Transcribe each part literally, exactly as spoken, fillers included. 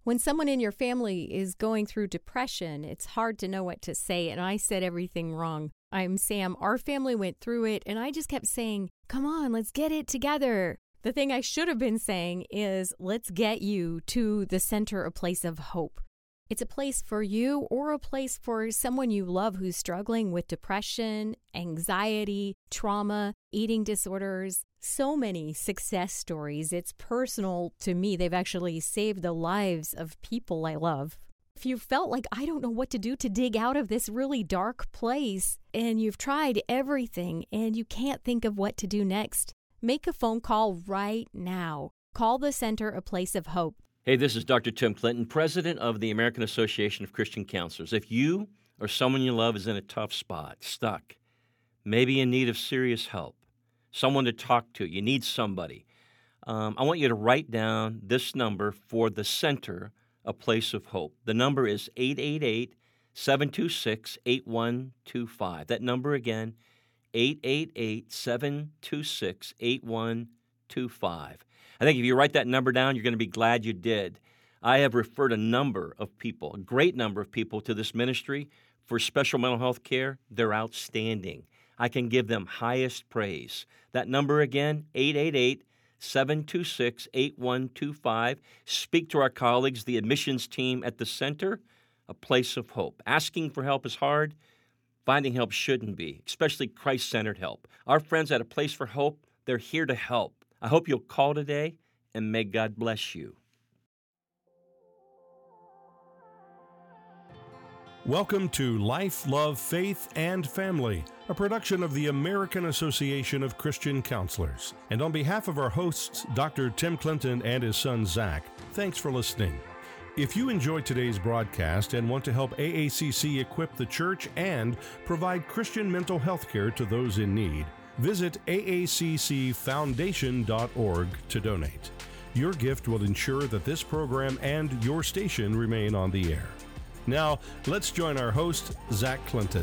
When someone in your family is going through depression, it's hard to know what to say, and I said everything wrong. I'm Sam. Our family went through it, and I just kept saying, come on, let's get it together. The thing I should have been saying is, let's get you to the center, a place of hope. It's a place for you or a place for someone you love who's struggling with depression, anxiety, trauma, eating disorders. So many success stories. It's personal to me. They've actually saved the lives of people I love. If you felt like, I don't know what to do to dig out of this really dark place, and you've tried everything and you can't think of what to do next, make a phone call right now. Call the center, a place of hope. Hey, this is Doctor Tim Clinton, president of the American Association of Christian Counselors. If you or someone you love is in a tough spot, stuck, maybe in need of serious help, someone to talk to, you need somebody, um, I want you to write down this number for the center, a place of hope. The number is eight eight eight, seven two six, eight one two five. That number again, eight eight eight, seven two six, eight one two five. I think if you write that number down, you're going to be glad you did. I have referred a number of people, a great number of people, to this ministry for special mental health care. They're outstanding. I can give them highest praise. That number again, eight eight eight, seven two six, eight one two five. Speak to our colleagues, the admissions team at the center, a place of hope. Asking for help is hard. Finding help shouldn't be, especially Christ-centered help. Our friends at A Place for Hope, they're here to help. I hope you'll call today, and may God bless you. Welcome to Life, Love, Faith, and Family, a production of the American Association of Christian Counselors. And on behalf of our hosts, Doctor Tim Clinton and his son Zach, thanks for listening. If you enjoyed today's broadcast and want to help A A C C equip the church and provide Christian mental health care to those in need, visit A A C C foundation dot org to donate. Your gift will ensure that this program and your station remain on the air. Now, let's join our host, Zach Clinton.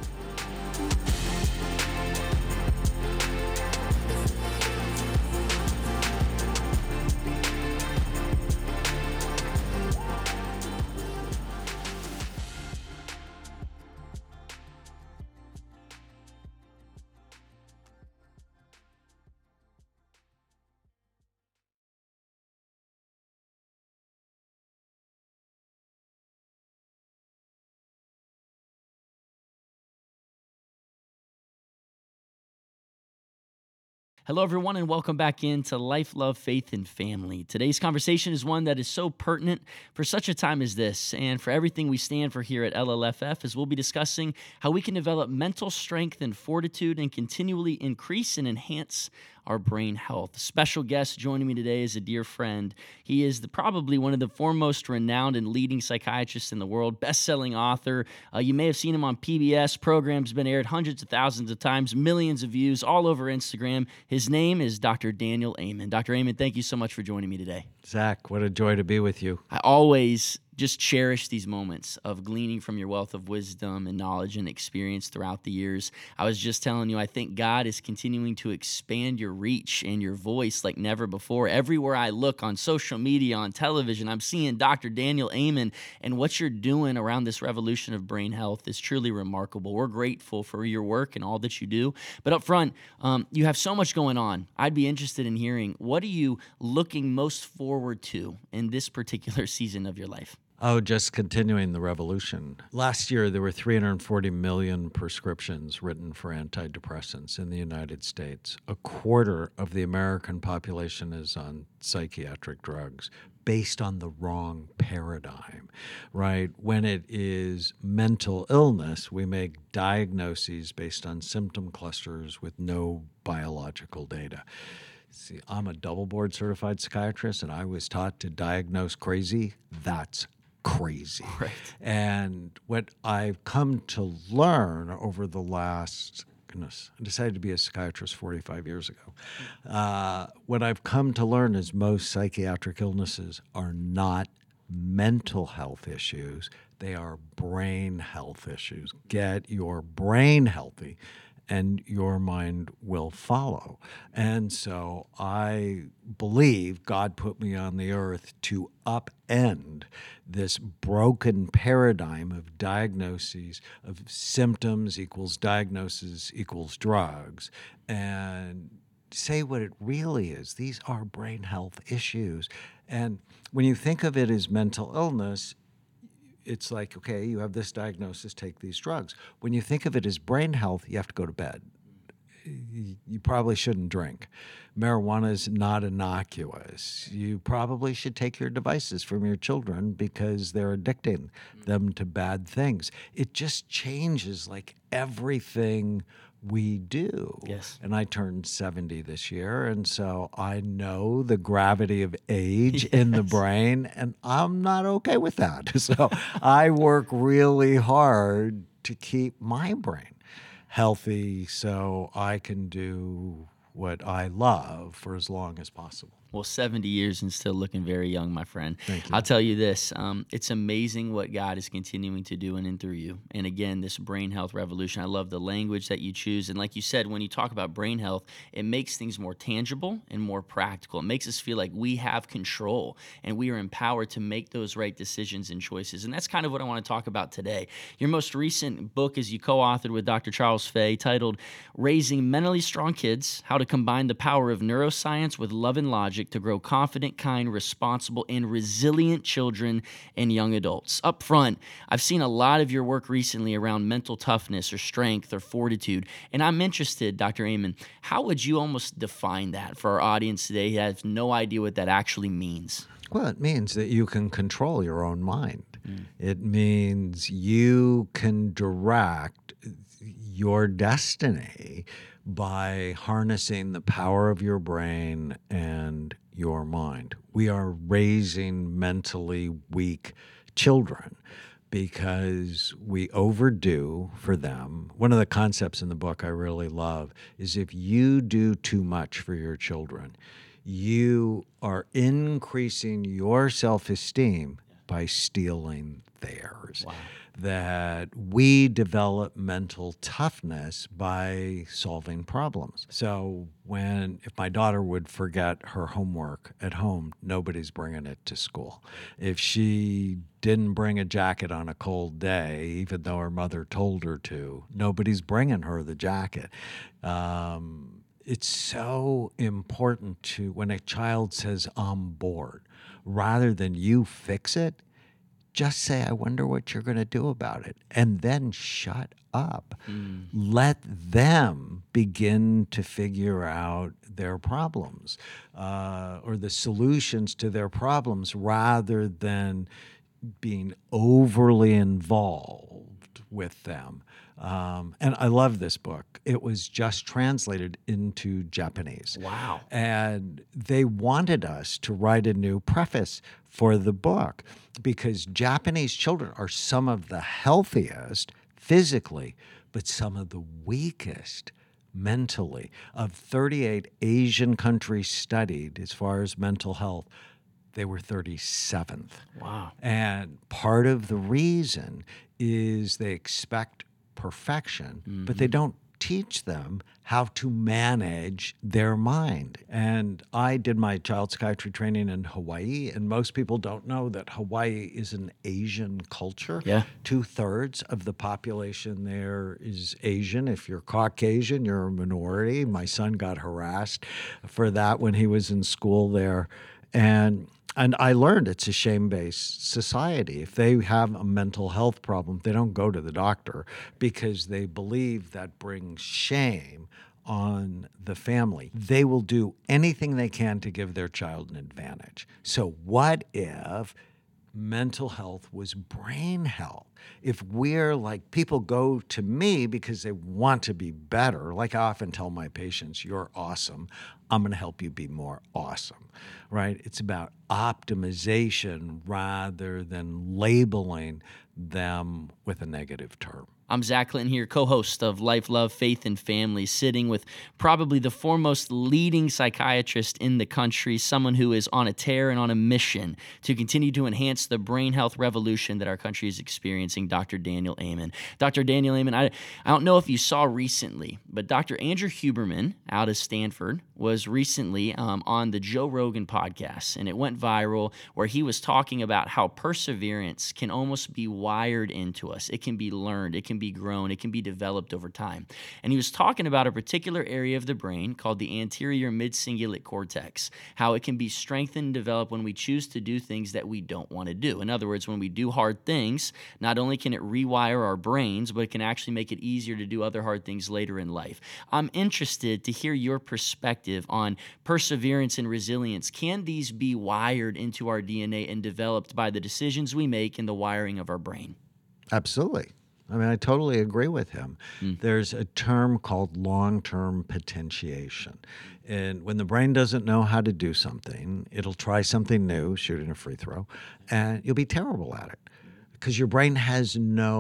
Hello, everyone, and welcome back into Life, Love, Faith, and Family. Today's conversation is one that is so pertinent for such a time as this, and for everything we stand for here at L L F F, as we'll be discussing how we can develop mental strength and fortitude and continually increase and enhance our brain health. Special guest joining me today is a dear friend. He is the, probably one of the foremost renowned and leading psychiatrists in the world, best-selling author. Uh, you may have seen him on P B S. Programs been aired hundreds of thousands of times, millions of views all over Instagram. His name is Doctor Daniel Amen. Doctor Amen, thank you so much for joining me today. Zach, what a joy to be with you. I always just cherish these moments of gleaning from your wealth of wisdom and knowledge and experience throughout the years. I was just telling you, I think God is continuing to expand your reach and your voice like never before. Everywhere I look on social media, on television, I'm seeing Doctor Daniel Amen, and what you're doing around this revolution of brain health is truly remarkable. We're grateful for your work and all that you do. But up front, um, you have so much going on. I'd be interested in hearing, what are you looking most forward to in this particular season of your life? Oh, just continuing the revolution. Last year, there were three hundred forty million prescriptions written for antidepressants in the United States. A quarter of the American population is on psychiatric drugs based on the wrong paradigm, right? When it is mental illness, we make diagnoses based on symptom clusters with no biological data. See, I'm a double board certified psychiatrist, and I was taught to diagnose crazy. That's crazy. Right. And what I've come to learn over the last, goodness, I decided to be a psychiatrist forty-five years ago. Uh, what I've come to learn is most psychiatric illnesses are not mental health issues. They are brain health issues. Get your brain healthy, and your mind will follow. And so I believe God put me on the earth to upend this broken paradigm of diagnoses, of symptoms equals diagnosis equals drugs, and say what it really is. These are brain health issues. And when you think of it as mental illness, it's like, okay, you have this diagnosis, take these drugs. When you think of it as brain health, you have to go to bed. You probably shouldn't drink. Marijuana is not innocuous. You probably should take your devices from your children because they're addicting them to bad things. It just changes like everything we do. Yes. And I turned seventy this year, and so I know the gravity of age Yes. in the brain, and I'm not okay with that. So I work really hard to keep my brain healthy so I can do what I love for as long as possible. Well, seventy years and still looking very young, my friend. Thank you. I'll tell you this. Um, it's amazing what God is continuing to do in and through you. And again, this brain health revolution, I love the language that you choose. And like you said, when you talk about brain health, it makes things more tangible and more practical. It makes us feel like we have control and we are empowered to make those right decisions and choices. And that's kind of what I want to talk about today. Your most recent book is you co-authored with Doctor Charles Fay, titled Raising Mentally Strong Kids, How to Combine the Power of Neuroscience with Love and Logic to grow confident, kind, responsible, and resilient children and young adults. Up front, I've seen a lot of your work recently around mental toughness or strength or fortitude, and I'm interested, Doctor Amen, how would you almost define that for our audience today who has no idea what that actually means? Well, it means that you can control your own mind. Mm. It means you can direct your destiny by harnessing the power of your brain and your mind. We are raising mentally weak children because we overdo for them. One of the concepts in the book I really love is if you do too much for your children, you are increasing your self-esteem by stealing theirs. Wow. That we develop mental toughness by solving problems. So when, if my daughter would forget her homework at home, nobody's bringing it to school. If she didn't bring a jacket on a cold day, even though her mother told her to, nobody's bringing her the jacket. Um, it's so important to, when a child says, I'm bored, rather than you fix it, just say, I wonder what you're going to do about it, and then shut up. Mm. Let them begin to figure out their problems uh, or the solutions to their problems rather than being overly involved with them. Um, and I love this book. It was just translated into Japanese. Wow. And they wanted us to write a new preface for the book because Japanese children are some of the healthiest physically, but some of the weakest mentally. Of thirty-eight Asian countries studied as far as mental health, they were thirty-seventh. Wow. And part of the reason is they expect perfection, mm-hmm. but they don't teach them how to manage their mind. And I did my child psychiatry training in Hawaii, and most people don't know that Hawaii is an Asian culture. Yeah. Two-thirds of the population there is Asian. If you're Caucasian, you're a minority. My son got harassed for that when he was in school there. And And I learned it's a shame-based society. If they have a mental health problem, they don't go to the doctor because they believe that brings shame on the family. They will do anything they can to give their child an advantage. So what if mental health was brain health? If we're like, people go to me because they want to be better, like I often tell my patients, you're awesome. I'm going to help you be more awesome, right? It's about optimization rather than labeling them with a negative term. I'm Zach Clinton here, co-host of Life, Love, Faith, and Family, sitting with probably the foremost leading psychiatrist in the country, someone who is on a tear and on a mission to continue to enhance the brain health revolution that our country is experiencing, Doctor Daniel Amen. Doctor Daniel Amen, I, I don't know if you saw recently, but Doctor Andrew Huberman out of Stanford was recently um, on the Joe Rogan podcast, and it went viral where he was talking about how perseverance can almost be wired into us. It can be learned. It can be grown. It can be developed over time. And he was talking about a particular area of the brain called the anterior mid-cingulate cortex, how it can be strengthened and developed when we choose to do things that we don't want to do. In other words, when we do hard things, not only can it rewire our brains, but it can actually make it easier to do other hard things later in life. I'm interested to hear your perspective on perseverance and resilience. Can these be wired into our D N A and developed by the decisions we make in the wiring of our brain? Absolutely. I mean, I totally agree with him. Mm. There's a term called long-term potentiation. And when the brain doesn't know how to do something, it'll try something new, shooting a free throw, and you'll be terrible at it because your brain has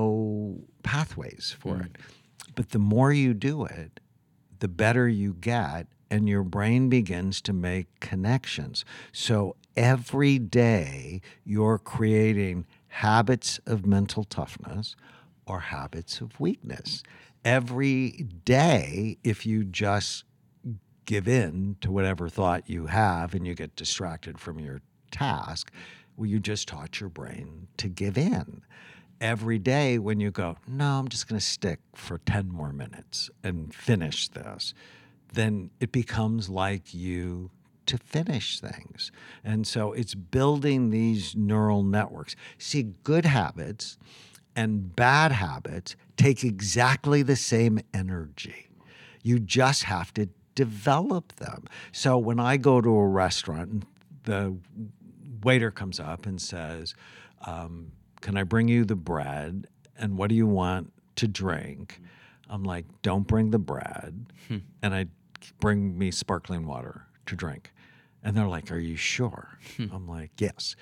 no pathways for Mm. it. But the more you do it, the better you get, and your brain begins to make connections. So every day you're creating habits of mental toughness or habits of weakness. Every day, if you just give in to whatever thought you have and you get distracted from your task, well, you just taught your brain to give in. Every day when you go, no, I'm just going to stick for ten more minutes and finish this, then it becomes like you to finish things. And so it's building these neural networks. See, good habits and bad habits take exactly the same energy. You just have to develop them. So when I go to a restaurant and the waiter comes up and says, um, can I bring you the bread? And what do you want to drink? I'm like, don't bring the bread. Hmm. And I bring me sparkling water to drink. And they're like, are you sure? I'm like, yes.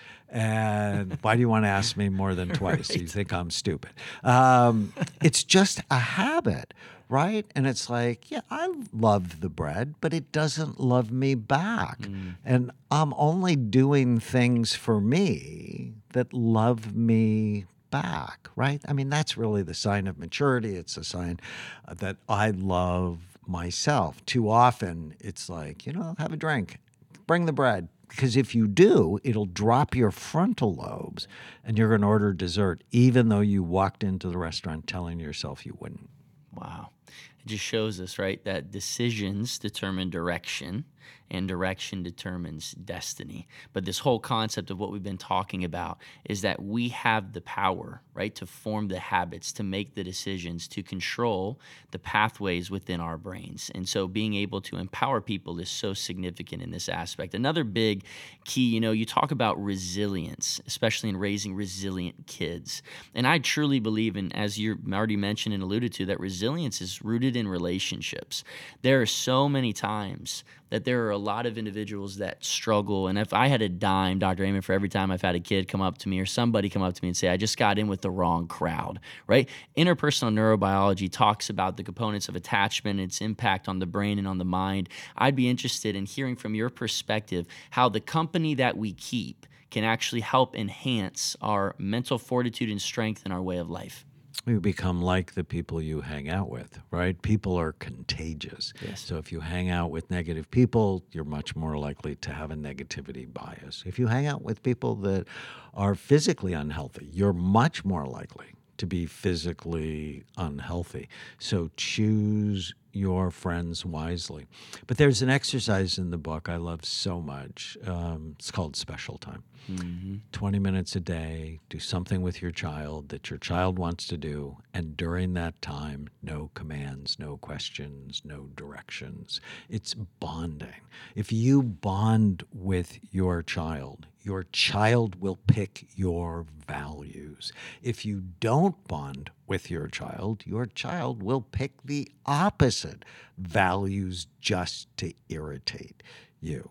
And why do you want to ask me more than twice? Right. You think I'm stupid. Um, it's just a habit, right? And it's like, yeah, I love the bread, but it doesn't love me back. Mm. And I'm only doing things for me that love me back, right? I mean, that's really the sign of maturity. It's a sign that I love myself. Too often, it's like, you know, have a drink. Bring the bread, because if you do, it'll drop your frontal lobes and you're going to order dessert, even though you walked into the restaurant telling yourself you wouldn't. Wow. It just shows us, right, that decisions determine direction and direction determines destiny. But this whole concept of what we've been talking about is that we have the power, right, to form the habits, to make the decisions, to control the pathways within our brains. And so being able to empower people is so significant in this aspect. Another big key, you know, you talk about resilience, especially in raising resilient kids. And I truly believe in, as you already mentioned and alluded to, that resilience is rooted in relationships. There are so many times that there are a lot of individuals that struggle. And if I had a dime, Doctor Amen, for every time I've had a kid come up to me or somebody come up to me and say, I just got in with the wrong crowd, right? Interpersonal neurobiology talks about the components of attachment, its impact on the brain and on the mind. I'd be interested in hearing from your perspective how the company that we keep can actually help enhance our mental fortitude and strength in our way of life. You become like the people you hang out with, right? People are contagious. Yes. So if you hang out with negative people, you're much more likely to have a negativity bias. If you hang out with people that are physically unhealthy, you're much more likely to be physically unhealthy. So choose your friends wisely. But there's an exercise in the book I love so much. Um, it's called Special Time. Mm-hmm. twenty minutes a day, do something with your child that your child wants to do, and during that time, no commands, no questions, no directions. It's bonding. If you bond with your child, your child will pick your values. If you don't bond with your child, your child will pick the opposite values just to irritate you.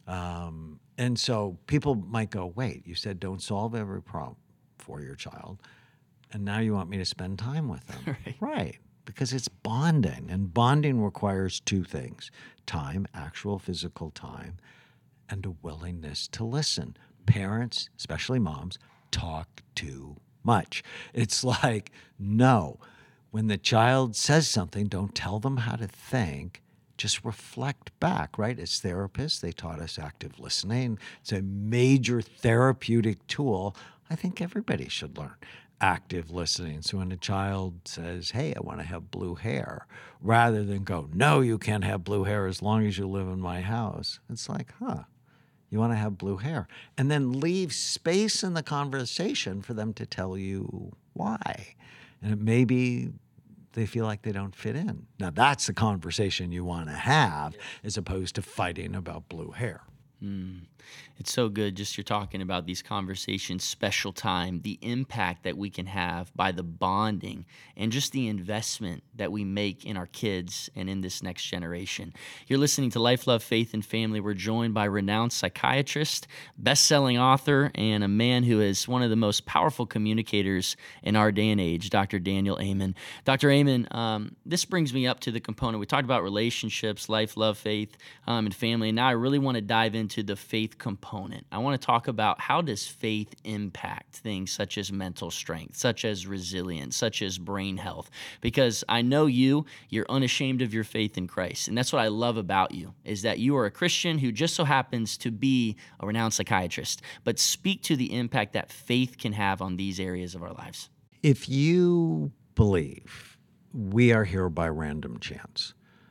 Um, and so people might go, wait, you said don't solve every problem for your child. and now you want me to spend time with them. Right. Right. Because it's bonding, and bonding requires two things: time, actual physical time, and a willingness to listen. Parents, especially moms, talk too much. It's like, no, when the child says something, don't tell them how to think. Just reflect back, right? As therapists, they taught us active listening. It's a major therapeutic tool. I think everybody should learn active listening. So when a child says, hey, I want to have blue hair, rather than go, no, you can't have blue hair as long as you live in my house, it's like, huh, you want to have blue hair. And then leave space in the conversation for them to tell you why. And it may be they feel like they don't fit in. Now, that's the conversation you want to have, as opposed to fighting about blue hair. Mm. It's so good. Just you're talking about these conversations, special time, the impact that we can have by the bonding and just the investment that we make in our kids and in this next generation. You're listening to Life, Love, Faith, and Family. We're joined by renowned psychiatrist, best-selling author, and a man who is one of the most powerful communicators in our day and age, Doctor Daniel Amen. Doctor Amen, um, this brings me up to the component. We talked about relationships, life, love, faith, um, and family, and now I really want to dive into the faith component. I want to talk about, how does faith impact things such as mental strength, such as resilience, such as brain health? Because I know you, you're unashamed of your faith in Christ. And that's what I love about you, is that you are a Christian who just so happens to be a renowned psychiatrist. But speak to the impact that faith can have on these areas of our lives. If you believe we are here by random chance,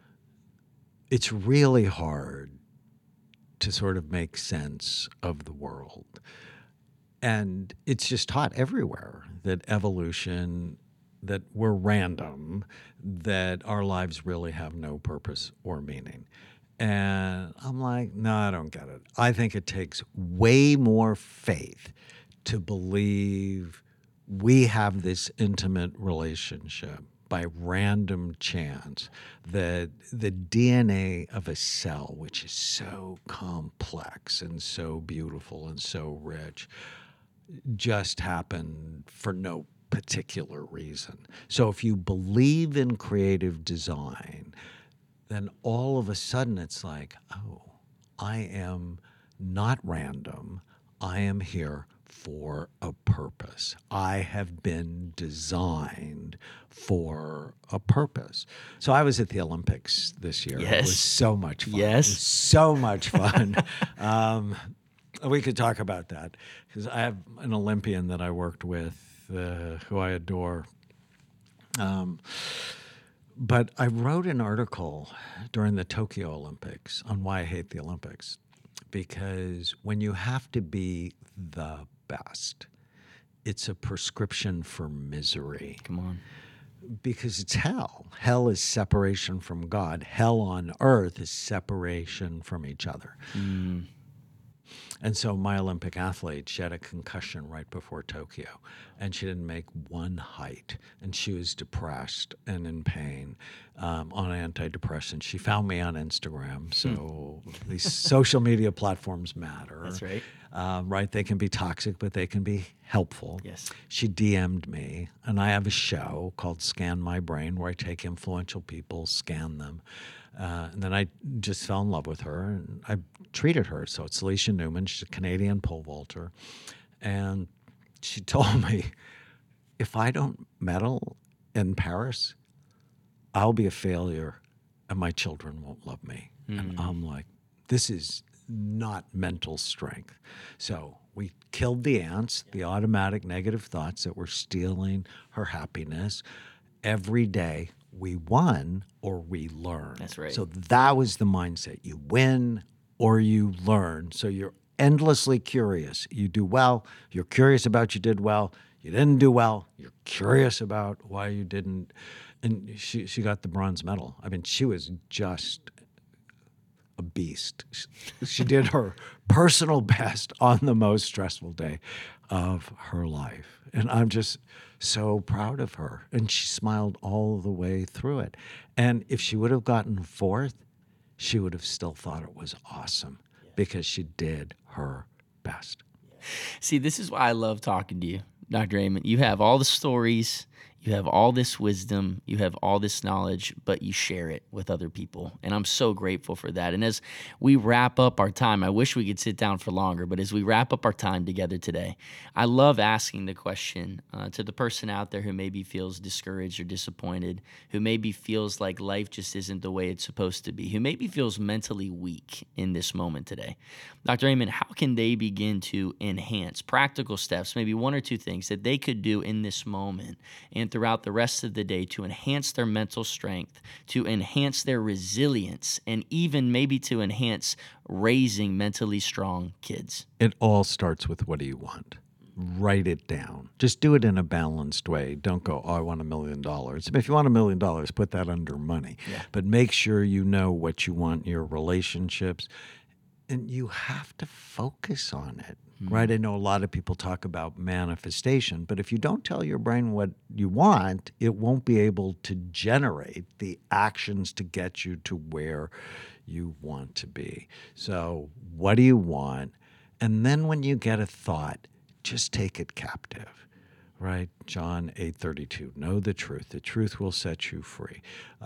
it's really hard to sort of make sense of the world. And it's just taught everywhere that evolution, that we're random, that our lives really have no purpose or meaning. And I'm like, no, I don't get it. I think it takes way more faith to believe we have this intimate relationship by random chance, that the D N A of a cell, which is so complex and so beautiful and so rich, just happened for no particular reason. So if you believe in creative design, then all of a sudden it's like, oh, I am not random. I am here for a purpose. I have been designed for a purpose. So I was at the Olympics this year. Yes. It was so much fun. Yes. It was so much fun. um, we could talk about that, because I have an Olympian that I worked with uh, who I adore. Um, but I wrote an article during the Tokyo Olympics on why I hate the Olympics. Because when you have to be the best, it's a prescription for misery. Come on. Because it's hell. Hell is separation from God. Hell on earth is separation from each other. Mm. And so my Olympic athlete, she had a concussion right before Tokyo, and she didn't make one height, and she was depressed and in pain um, on antidepressants. She found me on Instagram, so these social media platforms matter. That's right. Um, right? They can be toxic, but they can be helpful. Yes. She D M'd me, and I have a show called Scan My Brain, where I take influential people, scan them. Uh, and then I just fell in love with her, and I treated her. So it's Alicia Newman. She's a Canadian pole vaulter. And she told me, if I don't medal in Paris, I'll be a failure and my children won't love me. Mm. And I'm like, this is not mental strength. So we killed the ants, the automatic negative thoughts that were stealing her happiness. Every day we won or we learn. That's right. So that was the mindset. You win or you learn. So you're endlessly curious. You do well. You're curious about you did well. You didn't do well. You're curious about why you didn't. And she, she got the bronze medal. I mean, she was just a beast. She did her personal best on the most stressful day of her life. And I'm just so proud of her. And she smiled all the way through it. And if she would have gotten fourth, she would have still thought it was awesome because she did her best. See, this is why I love talking to you. Doctor Amen, you have all the stories, you have all this wisdom, you have all this knowledge, but you share it with other people. And I'm so grateful for that. And as we wrap up our time, I wish we could sit down for longer, but as we wrap up our time together today, I love asking the question uh, to the person out there who maybe feels discouraged or disappointed, who maybe feels like life just isn't the way it's supposed to be, who maybe feels mentally weak in this moment today. Doctor Amen, how can they begin to enhance practical steps, maybe one or two things that they could do in this moment and throughout the rest of the day to enhance their mental strength, to enhance their resilience, and even maybe to enhance raising mentally strong kids? It all starts with, what do you want? Write it down. Just do it in a balanced way. Don't go, oh, I want a million dollars. If you want a million dollars, put that under money. Yeah. But make sure you know what you want in your relationships. And you have to focus on it, mm-hmm. right? I know a lot of people talk about manifestation, but if you don't tell your brain what you want, it won't be able to generate the actions to get you to where you want to be. So what do you want? And then when you get a thought, just take it captive. Right? John eight thirty-two, know the truth. The truth will set you free.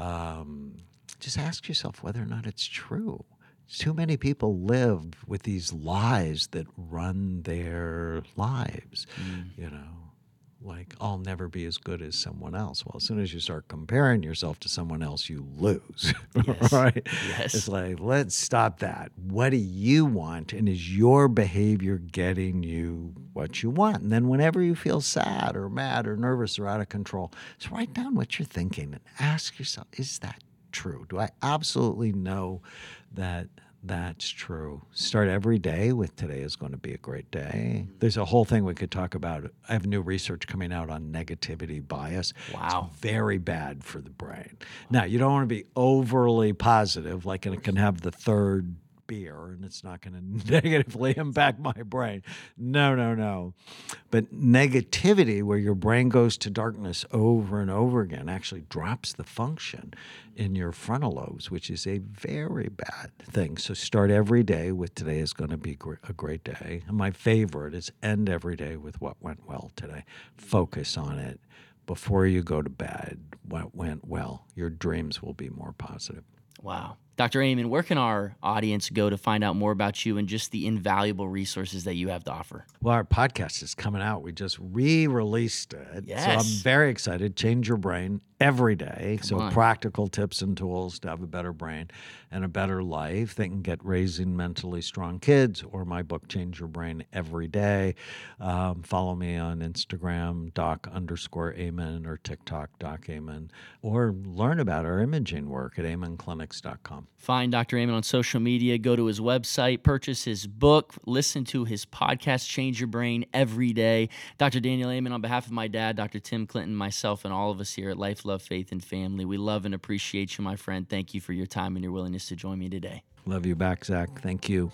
Um, just ask yourself whether or not it's true. Too many people live with these lies that run their lives, mm. you know, like, I'll never be as good as someone else. Well, as soon as you start comparing yourself to someone else, you lose, yes. right? Yes. It's like, let's stop that. What do you want? And is your behavior getting you what you want? And then whenever you feel sad or mad or nervous or out of control, just write down what you're thinking and ask yourself, is that true? Do I absolutely know that that's true? Start every day with, today is going to be a great day. There's a whole thing we could talk about. I have new research coming out on negativity bias. Wow. It's very bad for the brain. Now, you don't want to be overly positive, like it can have the third beer and it's not going to negatively impact my brain. No, no, no. But negativity, where your brain goes to darkness over and over again, actually drops the function in your frontal lobes, which is a very bad thing. So start every day with, today is going to be a great day. And my favorite is end every day with, what went well today. Focus on it before you go to bed. What went well? Your dreams will be more positive. Wow. Doctor Amen, where can our audience go to find out more about you and just the invaluable resources that you have to offer? Well, our podcast is coming out. We just re-released it. Yes. So I'm very excited. Change Your Brain every day. Come so on. Practical tips and tools to have a better brain and a better life. They can get Raising Mentally Strong Kids or my book, Change Your Brain Every Day. Um, follow me on Instagram, doc underscore Amen, or TikTok, Doc Amen, or learn about our imaging work at amen clinics dot com. Find Doctor Amen on social media, go to his website, purchase his book, listen to his podcast, Change Your Brain Every Day. Doctor Daniel Amen, on behalf of my dad, Doctor Tim Clinton, myself, and all of us here at Life, Love, Faith, and Family, we love and appreciate you, my friend. Thank you for your time and your willingness to join me today. Love you back, Zach. Thank you.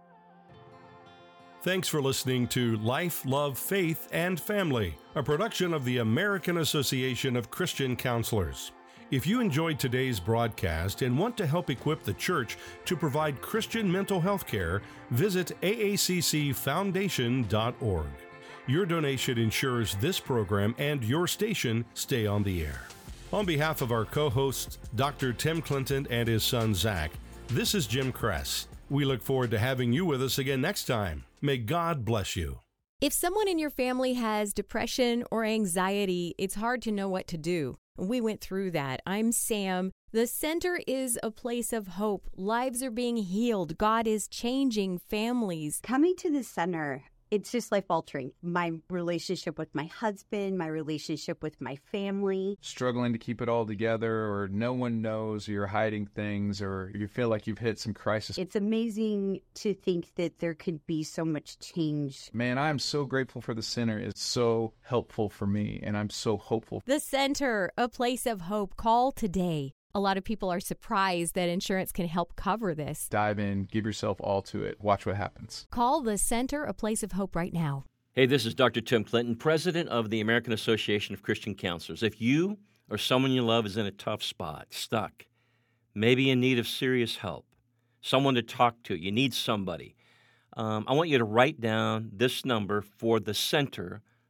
Thanks for listening to Life, Love, Faith, and Family, a production of the American Association of Christian Counselors. If you enjoyed today's broadcast and want to help equip the church to provide Christian mental health care, visit A A C C foundation dot org. Your donation ensures this program and your station stay on the air. On behalf of our co-hosts, Doctor Tim Clinton and his son Zach, this is Jim Kress. We look forward to having you with us again next time. May God bless you. If someone in your family has depression or anxiety, it's hard to know what to do. We went through that. I'm Sam. The center is a place of hope. Lives are being healed. God is changing families. Coming to the center, it's just life altering. My relationship with my husband, my relationship with my family. Struggling to keep it all together, or no one knows, or you're hiding things, or you feel like you've hit some crisis. It's amazing to think that there could be so much change. Man, I'm so grateful for the center. It's so helpful for me, and I'm so hopeful. The center, a place of hope. Call today. A lot of people are surprised that insurance can help cover this. Dive in, give yourself all to it. Watch what happens. Call the center, a place of hope, right now. Hey, this is Doctor Tim Clinton, president of the American Association of Christian Counselors. If you or someone you love is in a tough spot, stuck, maybe in need of serious help, someone to talk to, you need somebody, um, I want you to write down this number for the center,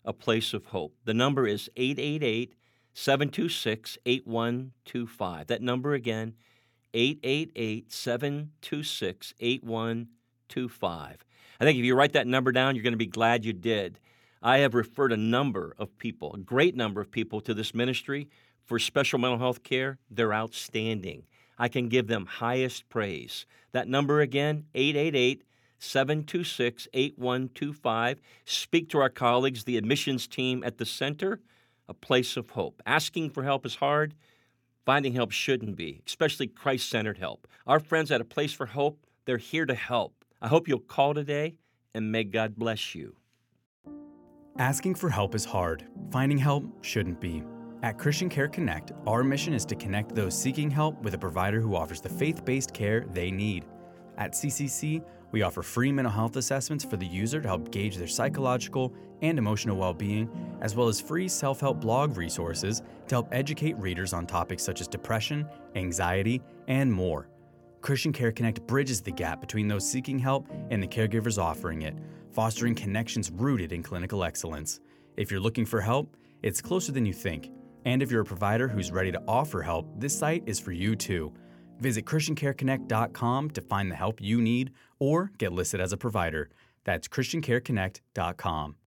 A Place of Hope. The number is eight eight eight, seven two six, eight one two five. That number again, eight eight eight, seven two six, eight one two five. I think if you write that number down, you're going to be glad you did. I have referred a number of people, a great number of people, to this ministry for special mental health care. They're outstanding. I can give them highest praise. That number again, eight eight eight, seven two six, eight one two five. Speak to our colleagues, the admissions team at the center. A Place of Hope. Asking for help is hard. Finding help shouldn't be, especially Christ-centered help. Our friends at A Place for Hope, they're here to help. I hope you'll call today, and may God bless you. Asking for help is hard. Finding help shouldn't be. At Christian Care Connect, our mission is to connect those seeking help with a provider who offers the faith-based care they need. At C C C, we offer free mental health assessments for the user to help gauge their psychological and emotional well-being, as well as free self-help blog resources to help educate readers on topics such as depression, anxiety, and more. Christian Care Connect bridges the gap between those seeking help and the caregivers offering it, fostering connections rooted in clinical excellence. If you're looking for help, it's closer than you think. And if you're a provider who's ready to offer help, this site is for you too. Visit Christian Care Connect dot com to find the help you need or get listed as a provider. That's Christian Care Connect dot com.